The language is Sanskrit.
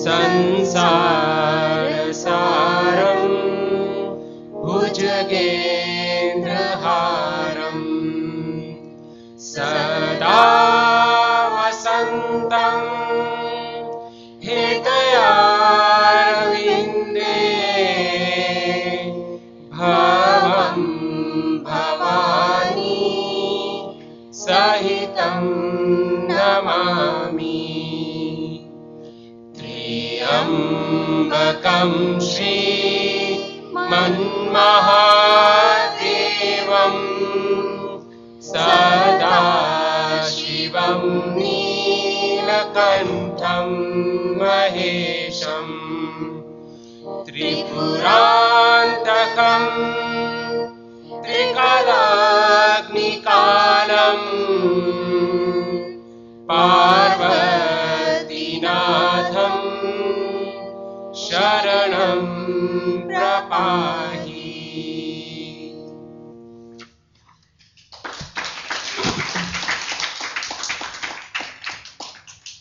संसारसारं भुजगेन्द्रहारम् सदा वसन्तं हृदयारविन्दे भवं भवानी सहितं नमामि त्र्यम्बकं श्रीमन्महादेवं सदाशिवं नीलकण्ठं महेशं त्रिपुरान्तकं त्रिकालाग्निकालं पार्वतीनाथं शरणं प्रपाहि